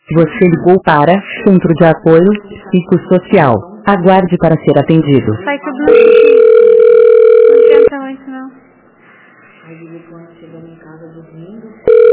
Você ligou para Centro de Apoio Psicossocial. Aguarde para ser atendido. Sai tudo no xixi. Não adianta muito, não. Aí ele quando chegando em casa dormindo.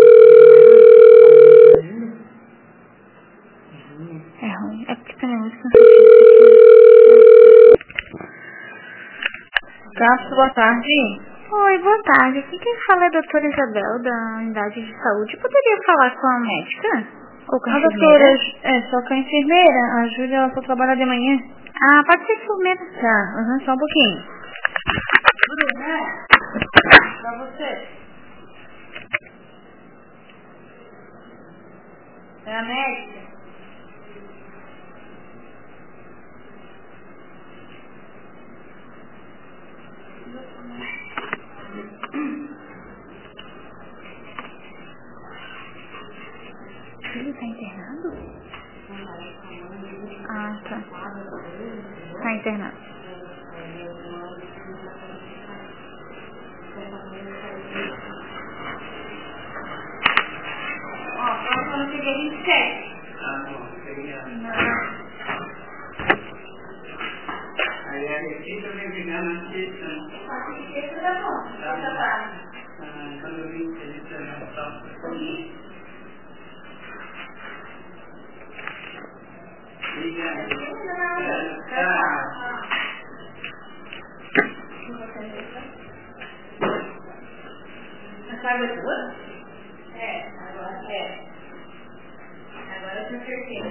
É ruim. É porque também é muito cansativo isso aqui. Cápsula, boa tarde. Oi, boa tarde. Aqui quem fala é a doutora Isabel, da Unidade de Saúde. Poderia falar com a médica? Ou com a enfermeira? Doutora, só com a enfermeira. A Júlia, ela só trabalha de manhã. Ah, pode ser enfermeira. Tá, só um pouquinho. Bruna, pra você. É a médica? Ele tá internado? Ah, tá. Tá internado. Ó, quando cheguei 27. Aí a receita vem pegando a sexta. A sexta tá bom. Quando eu vim, ele não está. Essa água é tua? Agora é. Agora eu tenho certeza.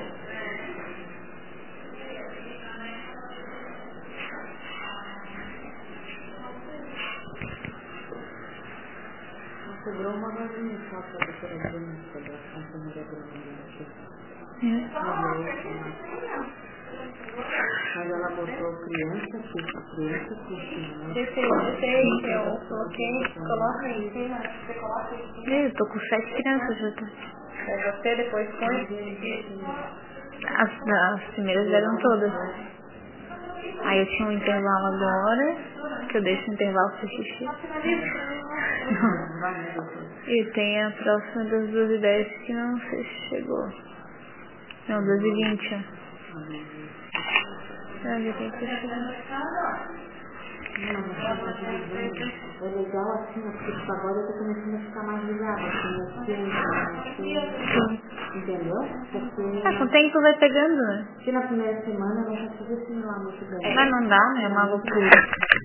Sobrou uma galinha só para a doutora Bruna, sobre a enfermeira Bruna aqui. Mas ela botou criança, Eu coloquei, coloca aí. Você coloca aí. Eu tô com 7 crianças já. Aí você depois põe. As primeiras eram todas. Aí eu tinha um intervalo agora, que eu deixo o intervalo pro xixi. E tem a próxima das 12h10 que não sei se chegou. Não, 12h20. Ah, já tem que chegar. É legal assim, porque agora eu tô começando a ficar mais ligada, assim, entendeu? Porque Com o tempo vai pegando, né? na primeira semana eu não consigo assimilar muito bem. Mas não dá, né? É uma loucura.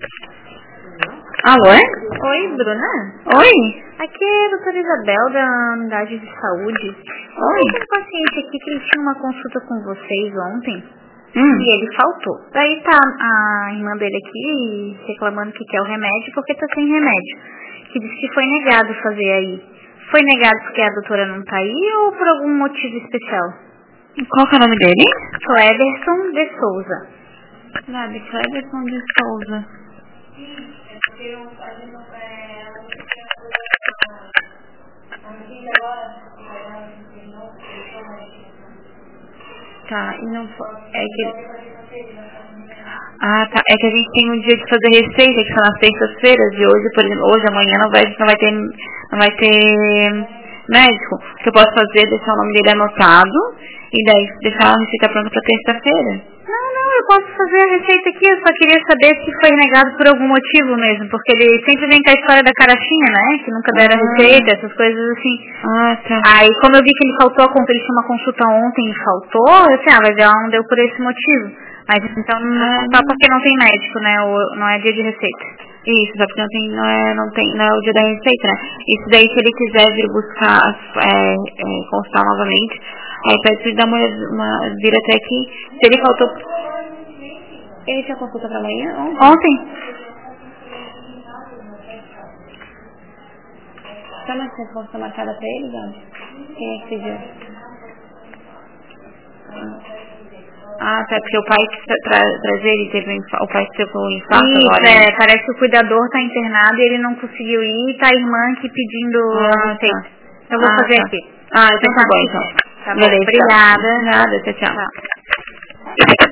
Alô? Oi, Bruna? Oi? Aqui é a doutora Isabel, da Unidade de Saúde. Oi? Tem um paciente aqui que ele tinha uma consulta com vocês ontem. E ele faltou. Daí tá a irmã dele aqui reclamando que quer o remédio porque tá sem remédio. Que disse que foi negado fazer aí. Foi negado porque a doutora não tá aí ou por algum motivo especial? Qual que é o nome dele? Cleberson de Souza. Cleberson de Souza. Tá, e não foi. É que a gente tem um dia de fazer receita, que são nas sextas-feiras, e hoje, por exemplo, hoje, amanhã não vai ter médico. O que eu posso fazer é deixar o nome dele anotado e daí deixar a receita pronta pra terça-feira. Não, eu posso fazer a receita aqui, eu só queria saber se foi negado por algum motivo mesmo, porque ele sempre vem com a história da carochinha, né, que nunca deram a receita, essas coisas assim. Tá. Aí, como eu vi que ele faltou a conta, ele tinha uma consulta ontem e faltou, eu disse, vai ver, ela não deu por esse motivo. Mas então, só porque não tem médico, né, não é dia de receita. Isso, só porque não é o dia da receita, né? Isso daí, se ele quiser vir buscar, constar novamente, aí pede pra ele dar vir até aqui. Se ele faltou... Ele tinha consulta pra amanhã? Ontem? Tá mais consulta marcada pra ele, Gabi? Quem é que pediu? Tá, porque o pai traz ele, o pai teve um infarto agora. Isso, parece que o cuidador tá internado e ele não conseguiu ir, tá a irmã aqui pedindo receita. Eu vou fazer aqui. Então tá bom, então. Tá bom, obrigada. Nada, tchau.